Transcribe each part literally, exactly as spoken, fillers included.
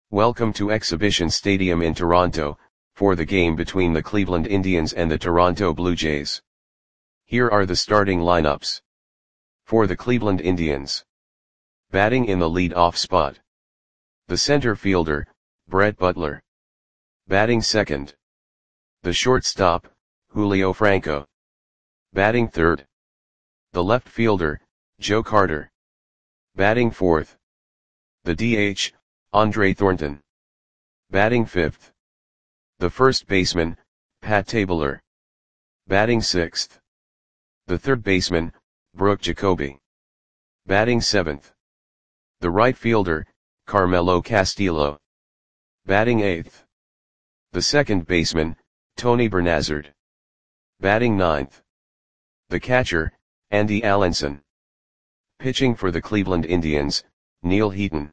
Welcome to Exhibition Stadium in Toronto, for the game between the Cleveland Indians and the Toronto Blue Jays. Here are the starting lineups. For the Cleveland Indians. Batting in the lead-off spot. The center fielder, Brett Butler. Batting second. The shortstop, Julio Franco. Batting third. The left fielder, Joe Carter. Batting fourth. The D H, Andre Thornton. Batting fifth. The first baseman, Pat Tabler. Batting sixth. The third baseman, Brooke Jacoby. Batting seventh. The right fielder, Carmelo Castillo. Batting eighth. The second baseman, Tony Bernazard. Batting ninth. The catcher, Andy Allenson. Pitching for the Cleveland Indians, Neil Heaton.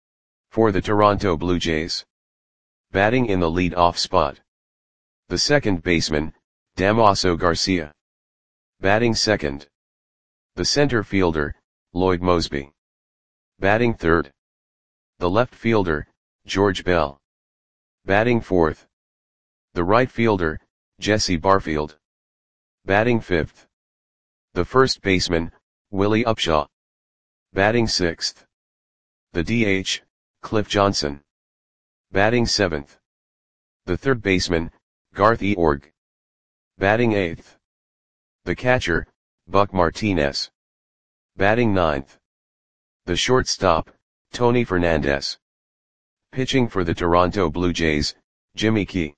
For the Toronto Blue Jays. Batting in the lead-off spot. The second baseman, Damaso Garcia. Batting second. The center fielder, Lloyd Moseby. Batting third. The left fielder, George Bell. Batting fourth. The right fielder, Jesse Barfield. Batting fifth. The first baseman, Willie Upshaw. Batting sixth. The D H, Cliff Johnson. Batting seventh. The third baseman, Garth Eorg. Batting eighth. The catcher, Buck Martinez. Batting ninth. The shortstop, Tony Fernandez. Pitching for the Toronto Blue Jays, Jimmy Key.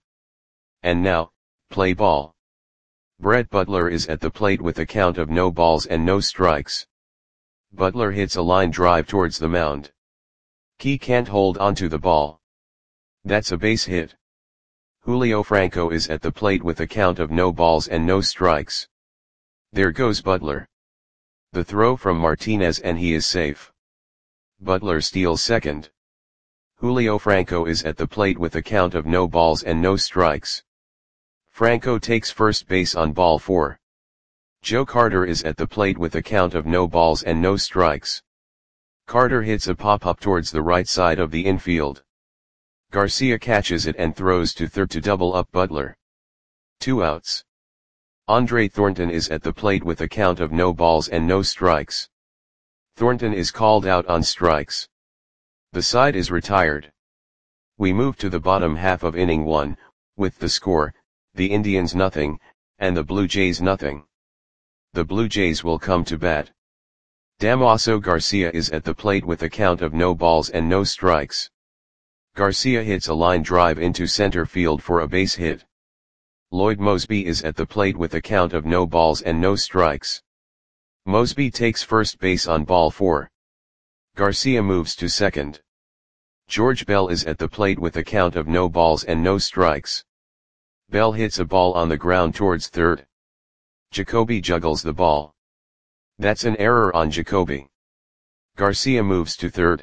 And now, play ball. Brett Butler is at the plate with a count of no balls and no strikes. Butler hits a line drive towards the mound. Key can't hold onto the ball. That's a base hit. Julio Franco is at the plate with a count of no balls and no strikes. There goes Butler. The throw from Martinez and he is safe. Butler steals second. Julio Franco is at the plate with a count of no balls and no strikes. Franco takes first base on ball four. Joe Carter is at the plate with a count of no balls and no strikes. Carter hits a pop-up towards the right side of the infield. Garcia catches it and throws to third to double up Butler. Two outs. Andre Thornton is at the plate with a count of no balls and no strikes. Thornton is called out on strikes. The side is retired. We move to the bottom half of inning one, with the score, the Indians nothing, and the Blue Jays nothing. The Blue Jays will come to bat. Damaso Garcia is at the plate with a count of no balls and no strikes. Garcia hits a line drive into center field for a base hit. Lloyd Moseby is at the plate with a count of no balls and no strikes. Moseby takes first base on ball four. Garcia moves to second. George Bell is at the plate with a count of no balls and no strikes. Bell hits a ball on the ground towards third. Jacoby juggles the ball. That's an error on Jacoby. Garcia moves to third.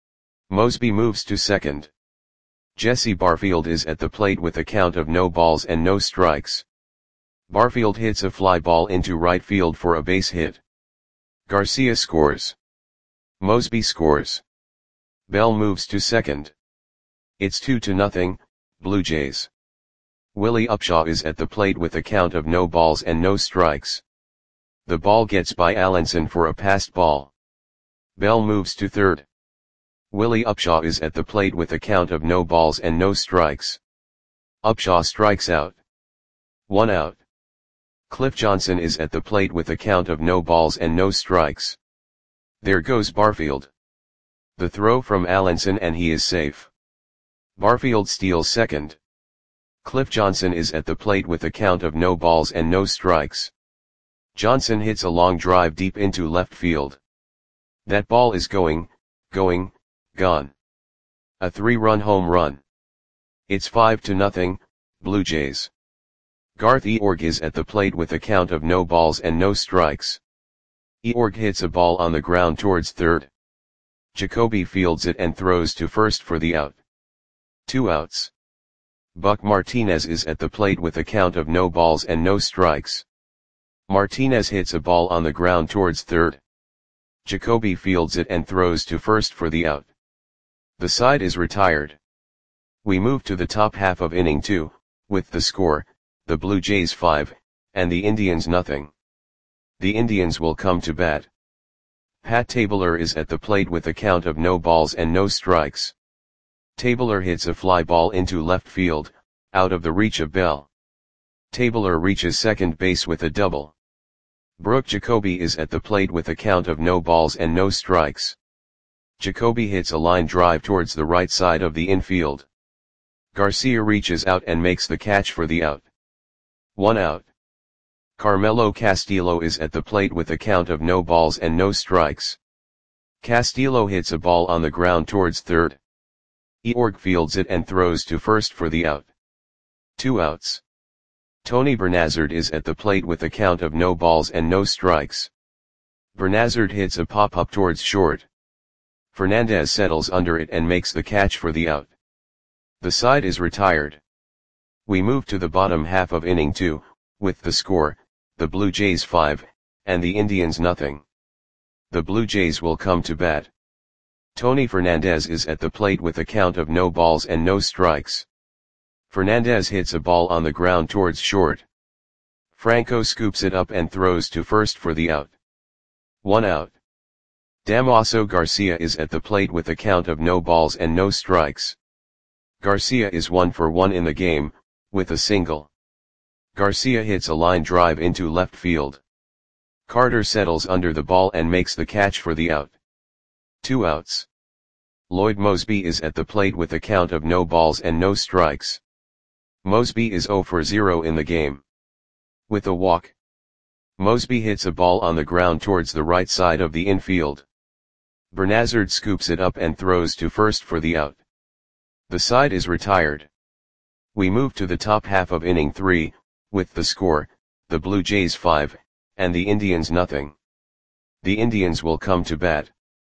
Moseby moves to second. Jesse Barfield is at the plate with a count of no balls and no strikes. Barfield hits a fly ball into right field for a base hit. Garcia scores. Moseby scores. Bell moves to second. It's two to nothing, Blue Jays. Willie Upshaw is at the plate with a count of no balls and no strikes. The ball gets by Allenson for a passed ball. Bell moves to third. Willie Upshaw is at the plate with a count of no balls and no strikes. Upshaw strikes out. One out. Cliff Johnson is at the plate with a count of no balls and no strikes. There goes Barfield. The throw from Allenson and he is safe. Barfield steals second. Cliff Johnson is at the plate with a count of no balls and no strikes. Johnson hits a long drive deep into left field. That ball is going, going, gone. A three-run home run. It's five to nothing, Blue Jays. Garth Eorg is at the plate with a count of no balls and no strikes. Eorg hits a ball on the ground towards third. Jacoby fields it and throws to first for the out. Two outs. Buck Martinez is at the plate with a count of no balls and no strikes. Martinez hits a ball on the ground towards third. Jacoby fields it and throws to first for the out. The side is retired. We move to the top half of inning two, with the score, the Blue Jays five, and the Indians nothing. The Indians will come to bat. Pat Tabler is at the plate with a count of no balls and no strikes. Tabler hits a fly ball into left field, out of the reach of Bell. Tabler reaches second base with a double. Brooke Jacoby is at the plate with a count of no balls and no strikes. Jacoby hits a line drive towards the right side of the infield. Garcia reaches out and makes the catch for the out. One out. Carmelo Castillo is at the plate with a count of no balls and no strikes. Castillo hits a ball on the ground towards third. Eorg fields it and throws to first for the out. Two outs. Tony Bernazard is at the plate with a count of no balls and no strikes. Bernazard hits a pop-up towards short. Fernandez settles under it and makes the catch for the out. The side is retired. We move to the bottom half of inning two, with the score, the Blue Jays five, and the Indians nothing. The Blue Jays will come to bat. Tony Fernandez is at the plate with a count of no balls and no strikes. Fernandez hits a ball on the ground towards short. Franco scoops it up and throws to first for the out. One out. Damaso Garcia is at the plate with a count of no balls and no strikes. Garcia is one for one in the game, with a single. Garcia hits a line drive into left field. Carter settles under the ball and makes the catch for the out. Two outs. Lloyd Mosby is at the plate with a count of no balls and no strikes. Mosby is zero for zero in the game. With a walk. Mosby hits a ball on the ground towards the right side of the infield. Bernazard scoops it up and throws to first for the out. The side is retired. We move to the top half of inning three, with the score, the Blue Jays five, and the Indians nothing. The Indians will come to bat.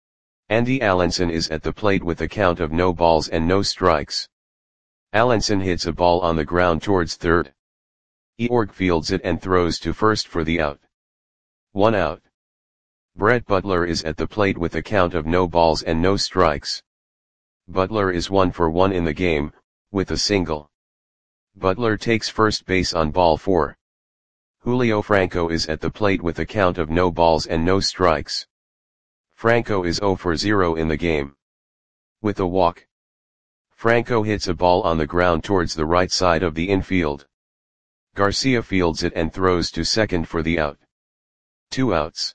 Andy Allenson is at the plate with a count of no balls and no strikes. Allenson hits a ball on the ground towards third. Eorg fields it and throws to first for the out. One out. Brett Butler is at the plate with a count of no balls and no strikes. Butler is one for one in the game, with a single. Butler takes first base on ball four. Julio Franco is at the plate with a count of no balls and no strikes. Franco is zero for zero in the game. With a walk. Franco hits a ball on the ground towards the right side of the infield. Garcia fields it and throws to second for the out. Two outs.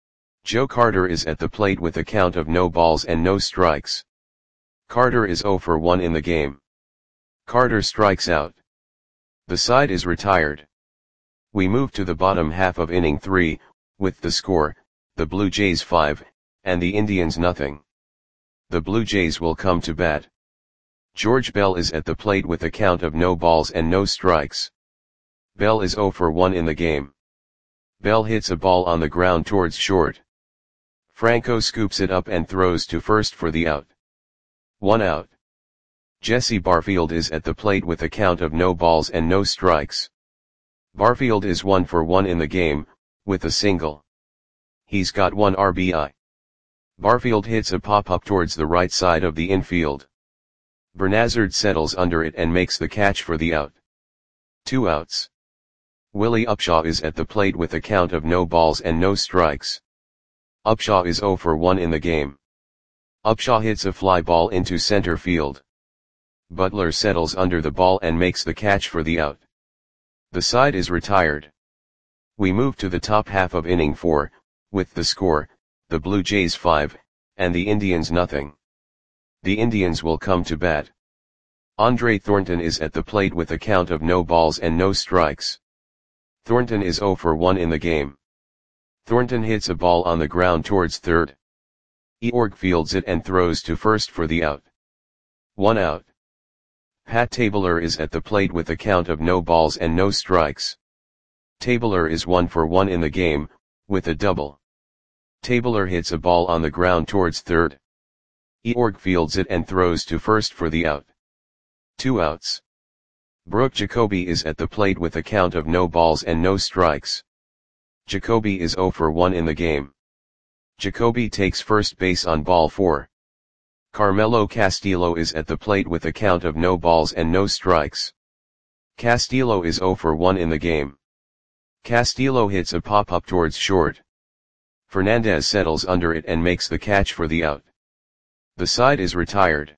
Joe Carter is at the plate with a count of no balls and no strikes. Carter is zero for one in the game. Carter strikes out. The side is retired. We move to the bottom half of inning three, with the score, the Blue Jays five, and the Indians nothing. The Blue Jays will come to bat. George Bell is at the plate with a count of no balls and no strikes. Bell is zero for one in the game. Bell hits a ball on the ground towards short. Franco scoops it up and throws to first for the out. One out. Jesse Barfield is at the plate with a count of no balls and no strikes. Barfield is one for one in the game, with a single. He's got one R B I. Barfield hits a pop-up towards the right side of the infield. Bernazard settles under it and makes the catch for the out. Two outs. Willie Upshaw is at the plate with a count of no balls and no strikes. Upshaw is zero for one in the game. Upshaw hits a fly ball into center field. Butler settles under the ball and makes the catch for the out. The side is retired. We move to the top half of inning four, with the score, the Blue Jays five, and the Indians nothing. The Indians will come to bat. Andre Thornton is at the plate with a count of no balls and no strikes. Thornton is zero for one in the game. Thornton hits a ball on the ground towards third. Eorg fields it and throws to first for the out. One out. Pat Tabler is at the plate with a count of no balls and no strikes. Tabler is one for one in the game, with a double. Tabler hits a ball on the ground towards third. Eorg fields it and throws to first for the out. Two outs. Brooke Jacoby is at the plate with a count of no balls and no strikes. Jacoby is zero for one in the game. Jacoby takes first base on ball four. Carmelo Castillo is at the plate with a count of no balls and no strikes. Castillo is zero for one in the game. Castillo hits a pop-up towards short. Fernandez settles under it and makes the catch for the out. The side is retired.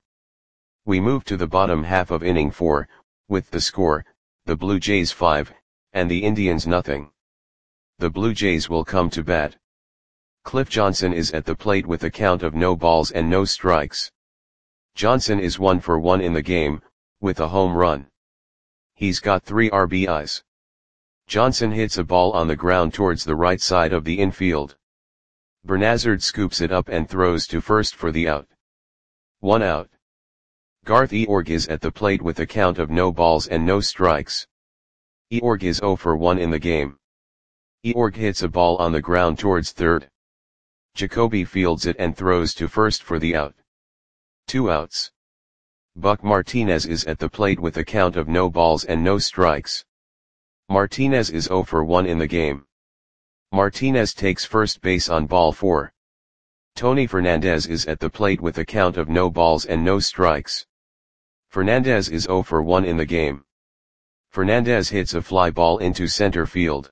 We move to the bottom half of inning four, with the score, the Blue Jays five, and the Indians nothing. The Blue Jays will come to bat. Cliff Johnson is at the plate with a count of no balls and no strikes. Johnson is one for one in the game, with a home run. He's got three R B Is. Johnson hits a ball on the ground towards the right side of the infield. Bernazard scoops it up and throws to first for the out. One out. Garth Eorg is at the plate with a count of no balls and no strikes. Eorg is zero for one in the game. Eorg hits a ball on the ground towards third. Jacoby fields it and throws to first for the out. Two outs. Buck Martinez is at the plate with a count of no balls and no strikes. Martinez is zero for one in the game. Martinez takes first base on ball four. Tony Fernandez is at the plate with a count of no balls and no strikes. Fernandez is zero for one in the game. Fernandez hits a fly ball into center field.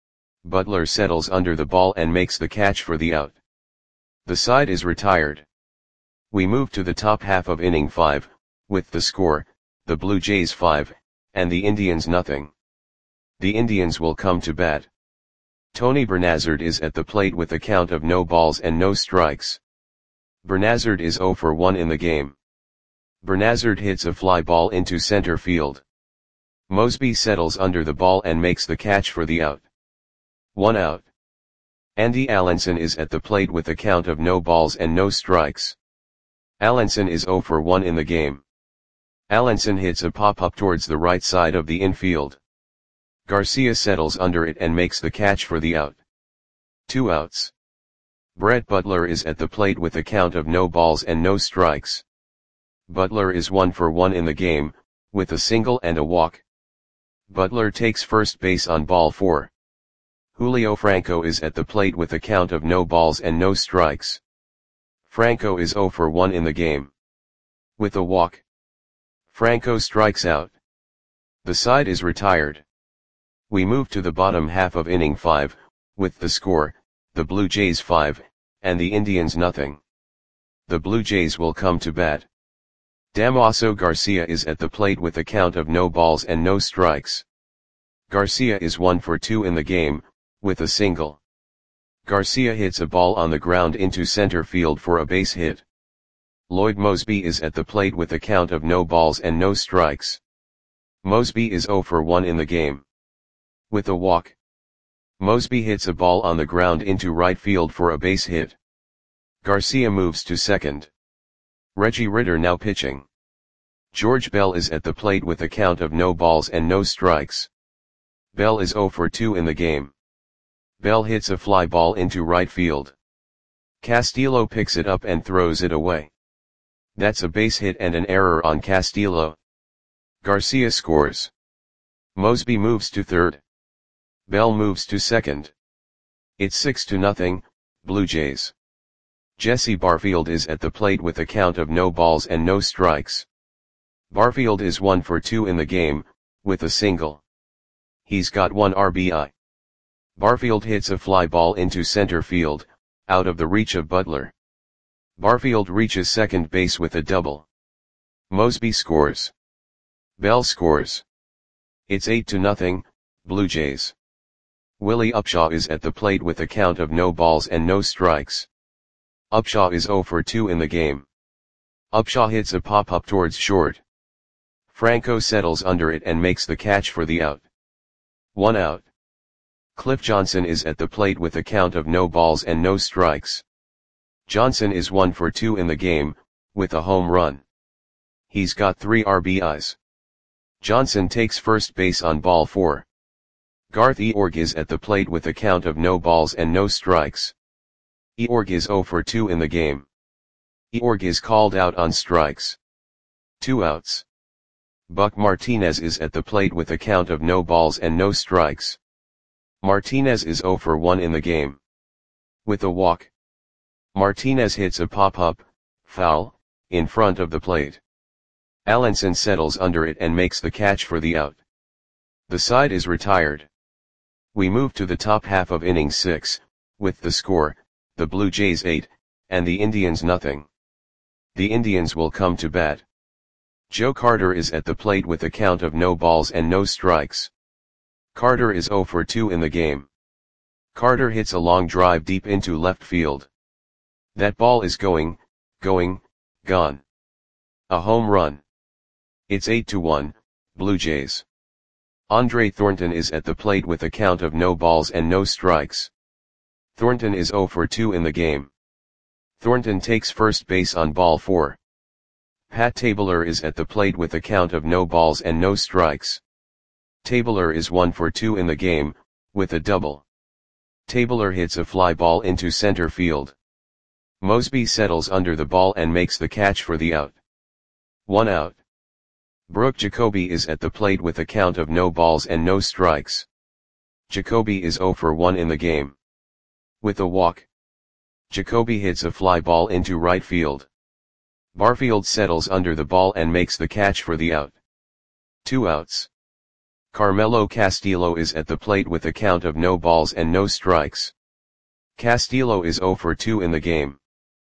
Butler settles under the ball and makes the catch for the out. The side is retired. We move to the top half of inning five, with the score, the Blue Jays five, and the Indians nothing. The Indians will come to bat. Tony Bernazard is at the plate with a count of no balls and no strikes. Bernazard is zero for one in the game. Bernazard hits a fly ball into center field. Mosby settles under the ball and makes the catch for the out. One out. Andy Allenson is at the plate with a count of no balls and no strikes. Allenson is zero for one in the game. Allenson hits a pop-up towards the right side of the infield. Garcia settles under it and makes the catch for the out. Two outs. Brett Butler is at the plate with a count of no balls and no strikes. Butler is one for one in the game, with a single and a walk. Butler takes first base on ball four. Julio Franco is at the plate with a count of no balls and no strikes. Franco is zero for one in the game. With a walk. Franco strikes out. The side is retired. We move to the bottom half of inning five, with the score, the Blue Jays five, and the Indians nothing. The Blue Jays will come to bat. Damaso Garcia is at the plate with a count of no balls and no strikes. Garcia is one for two in the game, with a single. Garcia hits a ball on the ground into center field for a base hit. Lloyd Mosby is at the plate with a count of no balls and no strikes. Mosby is zero for one in the game. With a walk. Mosby hits a ball on the ground into right field for a base hit. Garcia moves to second. Reggie Ritter now pitching. George Bell is at the plate with a count of no balls and no strikes. Bell is zero for two in the game. Bell hits a fly ball into right field. Castillo picks it up and throws it away. That's a base hit and an error on Castillo. Garcia scores. Mosby moves to third. Bell moves to second. It's six to nothing, Blue Jays. Jesse Barfield is at the plate with a count of no balls and no strikes. Barfield is one for two in the game, with a single. He's got one R B I. Barfield hits a fly ball into center field, out of the reach of Butler. Barfield reaches second base with a double. Mosby scores. Bell scores. It's eight to nothing, Blue Jays. Willie Upshaw is at the plate with a count of no balls and no strikes. Upshaw is zero for two in the game. Upshaw hits a pop-up towards short. Franco settles under it and makes the catch for the out. One out. Cliff Johnson is at the plate with a count of no balls and no strikes. Johnson is one for two in the game, with a home run. He's got three R B Is. Johnson takes first base on ball four. Garth Eorg is at the plate with a count of no balls and no strikes. Eorg is zero for two in the game. Eorg is called out on strikes. Two outs. Buck Martinez is at the plate with a count of no balls and no strikes. Martinez is zero for one in the game. With a walk. Martinez hits a pop-up, foul, in front of the plate. Allenson settles under it and makes the catch for the out. The side is retired. We move to the top half of inning six, with the score, the Blue Jays eight, and the Indians nothing. The Indians will come to bat. Joe Carter is at the plate with a count of no balls and no strikes. Carter is oh for two in the game. Carter hits a long drive deep into left field. That ball is going, going, gone. A home run. It's eight to one, Blue Jays. Andre Thornton is at the plate with a count of no balls and no strikes. Thornton is oh for two in the game. Thornton takes first base on ball four. Pat Tabler is at the plate with a count of no balls and no strikes. Tabler is one for two in the game, with a double. Tabler hits a fly ball into center field. Mosby settles under the ball and makes the catch for the out. One out. Brooke Jacoby is at the plate with a count of no balls and no strikes. Jacoby is oh for one in the game. With a walk. Jacoby hits a fly ball into right field. Barfield settles under the ball and makes the catch for the out. Two outs. Carmelo Castillo is at the plate with a count of no balls and no strikes. Castillo is oh for two in the game.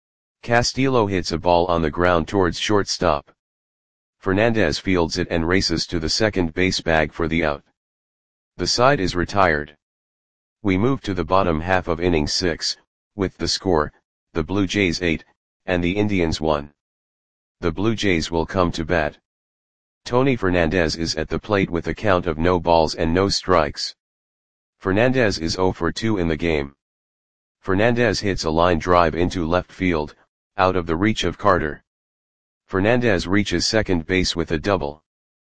Castillo hits a ball on the ground towards shortstop. Fernandez fields it and races to the second base bag for the out. The side is retired. We move to the bottom half of inning six, with the score, the Blue Jays eight, and the Indians one. The Blue Jays will come to bat. Tony Fernandez is at the plate with a count of no balls and no strikes. Fernandez is oh for two in the game. Fernandez hits a line drive into left field, out of the reach of Carter. Fernandez reaches second base with a double.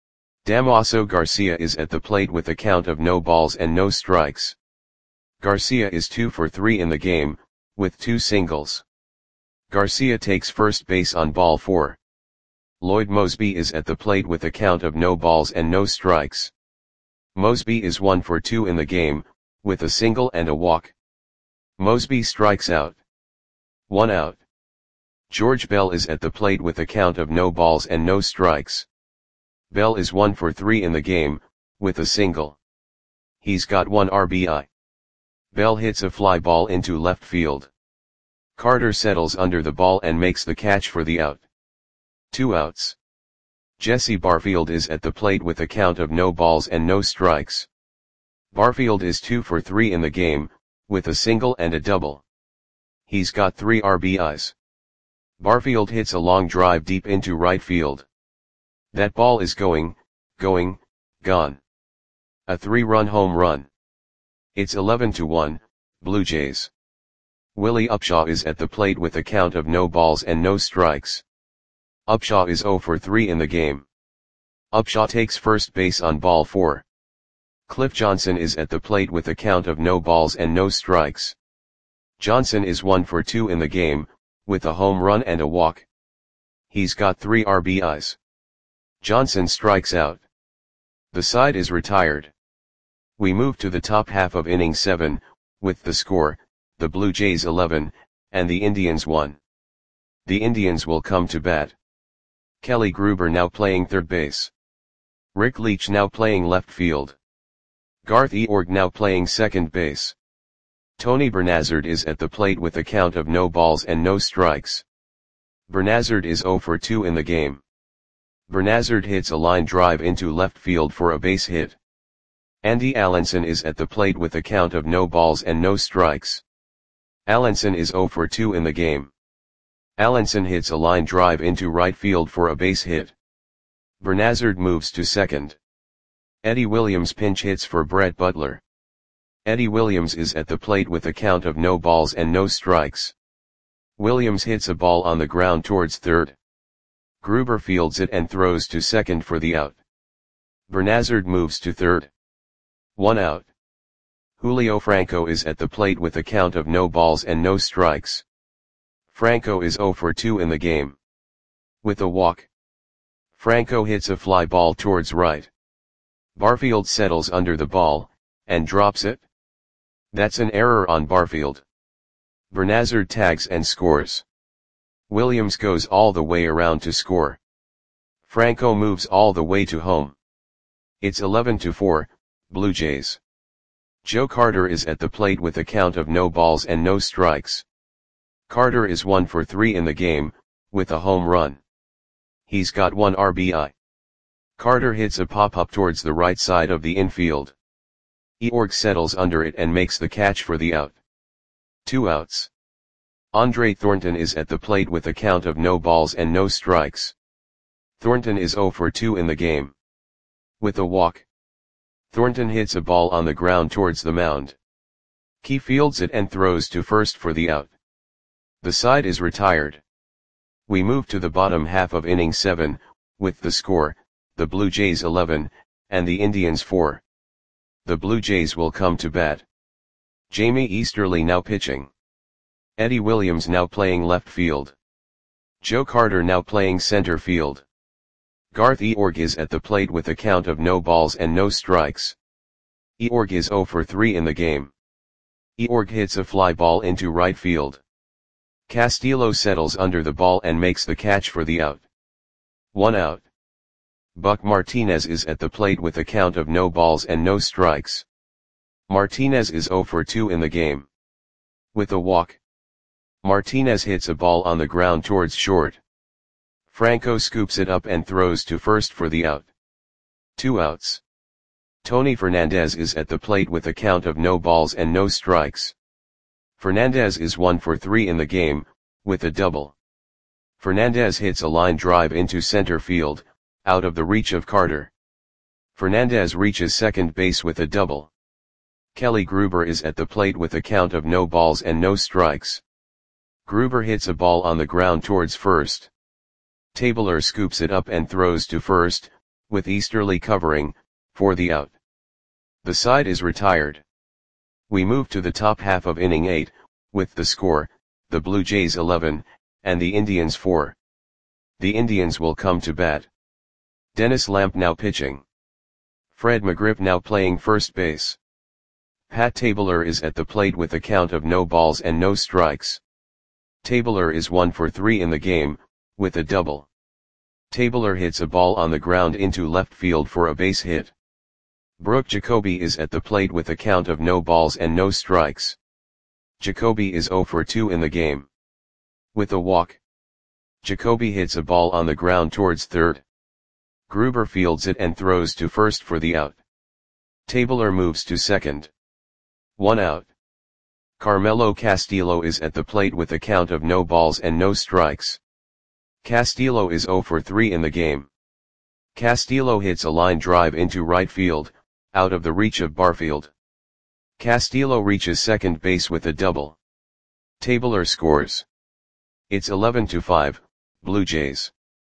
Damaso Garcia is at the plate with a count of no balls and no strikes. Garcia is two for three in the game, with two singles. Garcia takes first base on ball four. Lloyd Mosby is at the plate with a count of no balls and no strikes. Mosby is one for two in the game, with a single and a walk. Mosby strikes out. One out. George Bell is at the plate with a count of no balls and no strikes. Bell is one for three in the game, with a single. He's got one R B I. Bell hits a fly ball into left field. Carter settles under the ball and makes the catch for the out. Two outs. Jesse Barfield is at the plate with a count of no balls and no strikes. Barfield is two for three in the game, with a single and a double. He's got three R B Is. Barfield hits a long drive deep into right field. That ball is going, going, gone. A three-run home run. It's eleven to one, Blue Jays. Willie Upshaw is at the plate with a count of no balls and no strikes. Upshaw is oh for three in the game. Upshaw takes first base on ball four. Cliff Johnson is at the plate with a count of no balls and no strikes. Johnson is one for two in the game, with a home run and a walk. He's got three R B Is. Johnson strikes out. The side is retired. We move to the top half of inning seven, with the score, the Blue Jays eleven, and the Indians one. The Indians will come to bat. Kelly Gruber now playing third base. Rick Leach now playing left field. Garth Eorg now playing second base. Tony Bernazard is at the plate with a count of no balls and no strikes. Bernazard is oh for two in the game. Bernazard hits a line drive into left field for a base hit. Andy Allenson is at the plate with a count of no balls and no strikes. Allenson is oh for two in the game. Allenson hits a line drive into right field for a base hit. Bernazard moves to second. Eddie Williams pinch hits for Brett Butler. Eddie Williams is at the plate with a count of no balls and no strikes. Williams hits a ball on the ground towards third. Gruber fields it and throws to second for the out. Bernazard moves to third. One out. Julio Franco is at the plate with a count of no balls and no strikes. Franco is oh for two in the game. With a walk. Franco hits a fly ball towards right. Barfield settles under the ball, and drops it. That's an error on Barfield. Bernazard tags and scores. Williams goes all the way around to score. Franco moves all the way to home. It's eleven to four, Blue Jays. Joe Carter is at the plate with a count of no balls and no strikes. Carter is one for three in the game, with a home run. He's got one R B I. Carter hits a pop-up towards the right side of the infield. Eorg settles under it and makes the catch for the out. Two outs. Andre Thornton is at the plate with a count of no balls and no strikes. Thornton is zero for two in the game. With a walk. Thornton hits a ball on the ground towards the mound. Key fields it and throws to first for the out. The side is retired. We move to the bottom half of inning seven, with the score, the Blue Jays eleven, and the Indians four. The Blue Jays will come to bat. Jamie Easterly now pitching. Eddie Williams now playing left field. Joe Carter now playing center field. Garth Eorg is at the plate with a count of no balls and no strikes. Eorg is zero for three in the game. Eorg hits a fly ball into right field. Castillo settles under the ball and makes the catch for the out. One out. Buck Martinez is at the plate with a count of no balls and no strikes. Martinez is zero for two in the game. With a walk. Martinez hits a ball on the ground towards short. Franco scoops it up and throws to first for the out. Two outs. Tony Fernandez is at the plate with a count of no balls and no strikes. Fernandez is one for three in the game, with a double. Fernandez hits a line drive into center field, out of the reach of Carter. Fernandez reaches second base with a double. Kelly Gruber is at the plate with a count of no balls and no strikes. Gruber hits a ball on the ground towards first. Tabler scoops it up and throws to first, with Easterly covering, for the out. The side is retired. We move to the top half of inning eight, with the score, the Blue Jays eleven, and the Indians four. The Indians will come to bat. Dennis Lamp now pitching. Fred McGriff now playing first base. Pat Tabler is at the plate with a count of no balls and no strikes. Tabler is one for three in the game, with a double. Tabler hits a ball on the ground into left field for a base hit. Brooke Jacoby is at the plate with a count of no balls and no strikes. Jacoby is zero for two in the game. With a walk. Jacoby hits a ball on the ground towards third. Gruber fields it and throws to first for the out. Tabler moves to second. One out. Carmelo Castillo is at the plate with a count of no balls and no strikes. Castillo is zero for three in the game. Castillo hits a line drive into right field, out of the reach of Barfield. Castillo reaches second base with a double. Tabler scores. It's eleven to five, Blue Jays.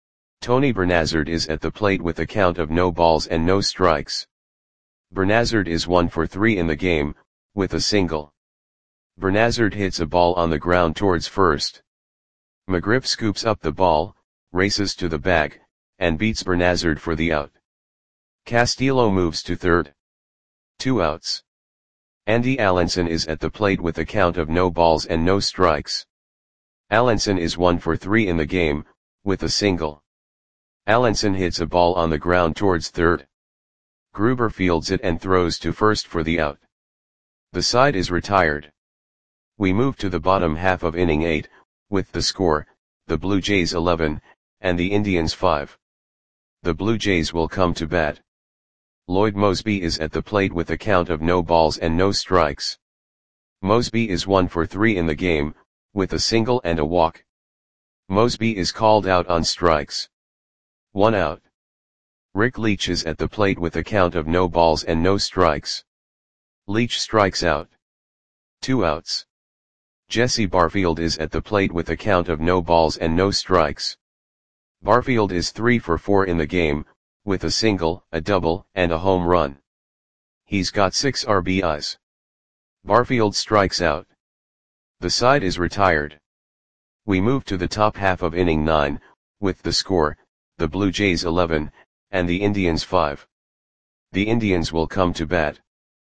Tony Bernazard is at the plate with a count of no balls and no strikes. Bernazard is one for three in the game, with a single. Bernazard hits a ball on the ground towards first. McGriff scoops up the ball, races to the bag, and beats Bernazard for the out. Castillo moves to third. Two outs. Andy Allenson is at the plate with a count of no balls and no strikes. Allenson is one for three in the game, with a single. Allenson hits a ball on the ground towards third. Gruber fields it and throws to first for the out. The side is retired. We move to the bottom half of inning eight, with the score, the Blue Jays eleven, and the Indians five. The Blue Jays will come to bat. Lloyd Mosby is at the plate with a count of no balls and no strikes. Mosby is one for three in the game, with a single and a walk. Mosby is called out on strikes. One out. Rick Leach is at the plate with a count of no balls and no strikes. Leach strikes out. Two outs. Jesse Barfield is at the plate with a count of no balls and no strikes. Barfield is three for four in the game, with a single, a double, and a home run. He's got six R B Is. Barfield strikes out. The side is retired. We move to the top half of inning nine, with the score, the Blue Jays eleven, and the Indians five. The Indians will come to bat.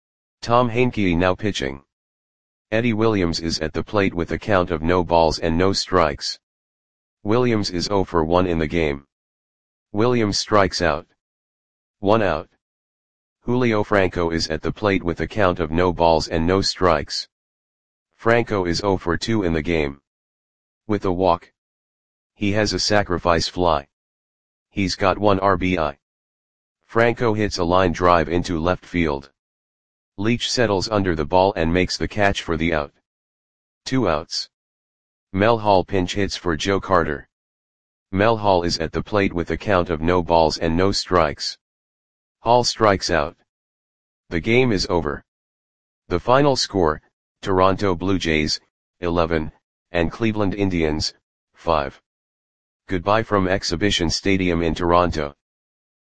Tom Heincke now pitching. Eddie Williams is at the plate with a count of no balls and no strikes. Williams is zero for one in the game. Williams strikes out. One out. Julio Franco is at the plate with a count of no balls and no strikes. Franco is zero for two in the game. With a walk. He has a sacrifice fly. He's got one R B I. Franco hits a line drive into left field. Leach settles under the ball and makes the catch for the out. Two outs. Mel Hall pinch hits for Joe Carter. Mel Hall is at the plate with a count of no balls and no strikes. Hall strikes out. The game is over. The final score, Toronto Blue Jays, eleven, and Cleveland Indians, five. Goodbye from Exhibition Stadium in Toronto.